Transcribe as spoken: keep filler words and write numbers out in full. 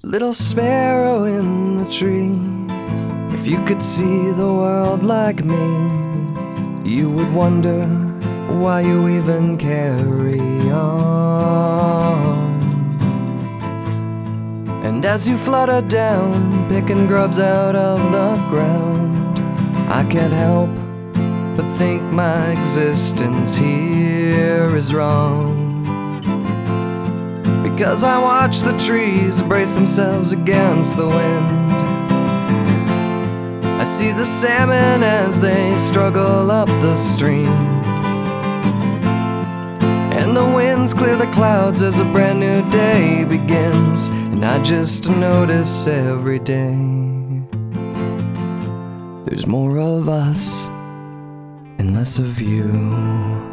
Little sparrow in the tree, if you could see the world like me, you would wonder why you even carry on. And as you flutter down, picking grubs out of the ground, I can't help but think my existence here is wrong. Because I watch the trees brace themselves against the wind. I see the salmon as they struggle up the stream, and the winds clear the clouds as a brand new day begins. And I just notice every day there's more of us and less of you.